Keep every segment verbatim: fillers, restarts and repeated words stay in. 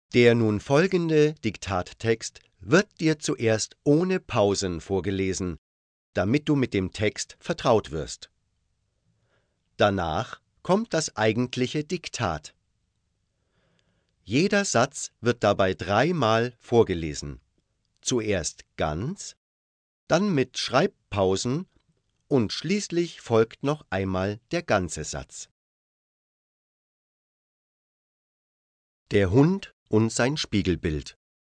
Der nun folgende Diktattext wird dir zuerst ohne Pausen vorgelesen, damit du mit dem Text vertraut wirst. Danach kommt das eigentliche Diktat. Jeder Satz wird dabei dreimal vorgelesen. Zuerst ganz, dann mit Schreibpausen und schließlich folgt noch einmal der ganze Satz. Der Hund und sein Spiegelbild.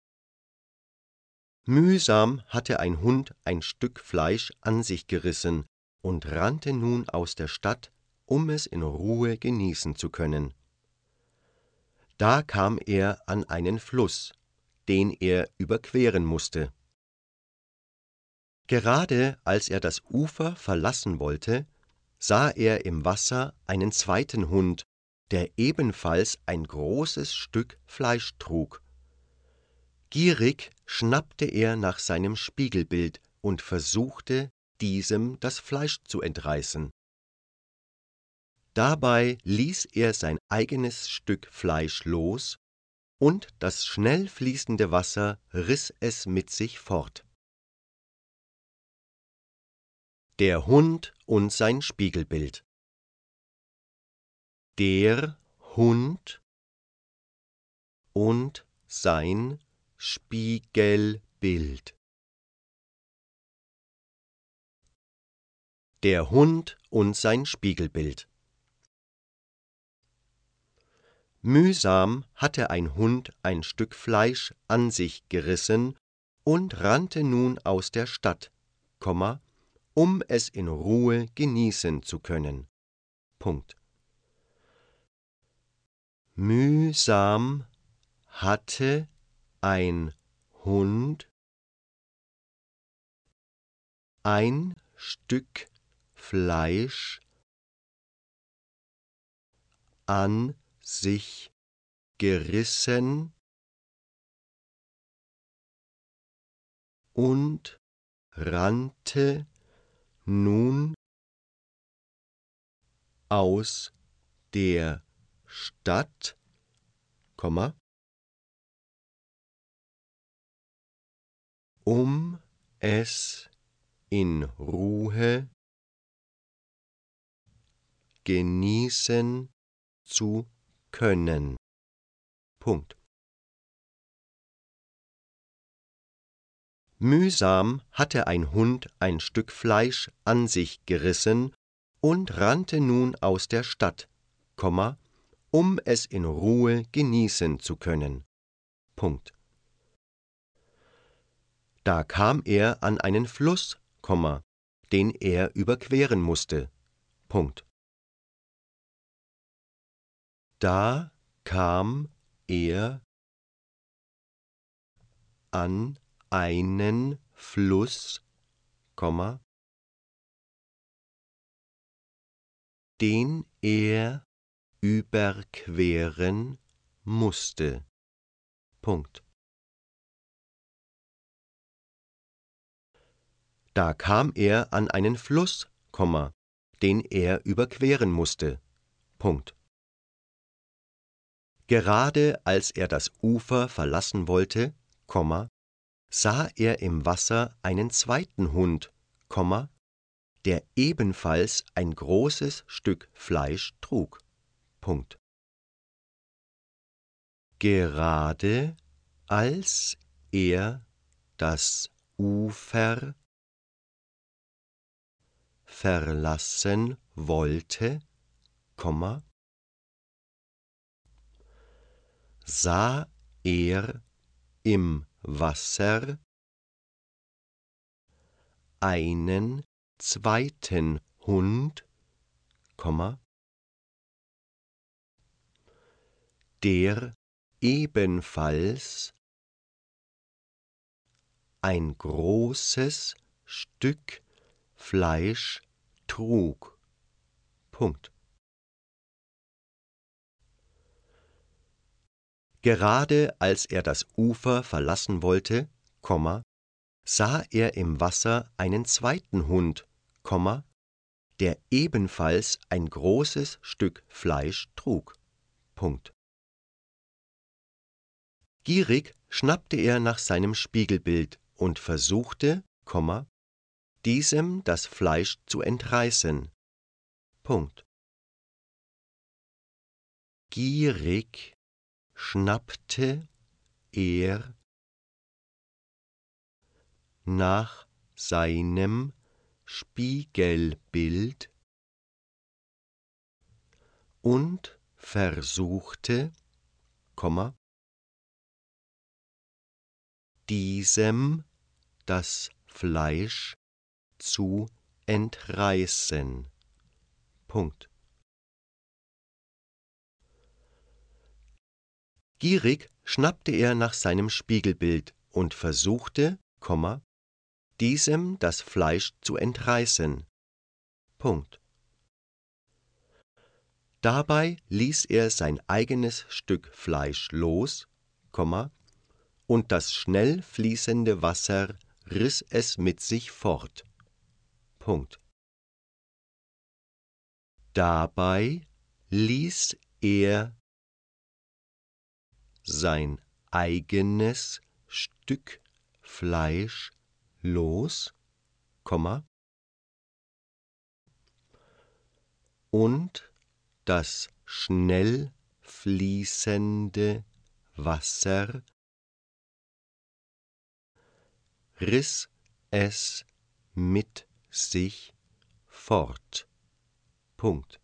Mühsam hatte ein Hund ein Stück Fleisch an sich gerissen und rannte nun aus der Stadt, um es in Ruhe genießen zu können. Da kam er an einen Fluss, den er überqueren musste. Gerade als er das Ufer verlassen wollte, sah er im Wasser einen zweiten Hund, der ebenfalls ein großes Stück Fleisch trug. Gierig schnappte er nach seinem Spiegelbild und versuchte, diesem das Fleisch zu entreißen. Dabei ließ er sein eigenes Stück Fleisch los, und das schnell fließende Wasser riss es mit sich fort. Der Hund und sein Spiegelbild. Der Hund und sein Spiegelbild. Der Hund und sein Spiegelbild. Mühsam hatte ein Hund ein Stück Fleisch an sich gerissen und rannte nun aus der Stadt, um es in Ruhe genießen zu können. Punkt. Mühsam hatte ein Hund ein Stück Fleisch an sich gerissen und rannte nun aus der Stadt, um es in Ruhe genießen zu können. Punkt. Mühsam hatte ein Hund ein Stück Fleisch an sich gerissen und rannte nun aus der Stadt, um es in Ruhe genießen zu können. Punkt. Da kam er an einen Fluss, den er überqueren musste. Punkt. Da kam er an einen Fluss, den er überqueren musste. Punkt. Da kam er an einen Fluss, den er überqueren musste. Punkt. Gerade als er das Ufer verlassen wollte, sah er im Wasser einen zweiten Hund, der ebenfalls ein großes Stück Fleisch trug. Punkt. Gerade als er das Ufer verlassen wollte, sah er im Wasser einen zweiten Hund, der ebenfalls ein großes Stück Fleisch trug. Punkt. Gerade als er das Ufer verlassen wollte, sah er im Wasser einen zweiten Hund, der ebenfalls ein großes Stück Fleisch trug. Punkt. Gierig schnappte er nach seinem Spiegelbild und versuchte, Komma, diesem das Fleisch zu entreißen. Punkt. Gierig schnappte er nach seinem Spiegelbild und versuchte, Komma, diesem das Fleisch zu entreißen. Punkt. Gierig schnappte er nach seinem Spiegelbild und versuchte, Komma, diesem das Fleisch zu entreißen. Punkt. Dabei ließ er sein eigenes Stück Fleisch los, Komma, und das schnell fließende Wasser riss es mit sich fort. Punkt. Dabei ließ er sein eigenes Stück Fleisch los, Komma, und das schnell fließende Wasser riss es mit sich fort. Punkt.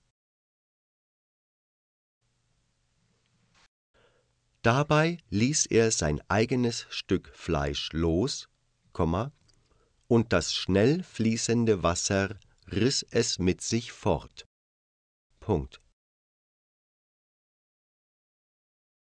Dabei ließ er sein eigenes Stück Fleisch los, Komma, und das schnell fließende Wasser riss es mit sich fort. Punkt.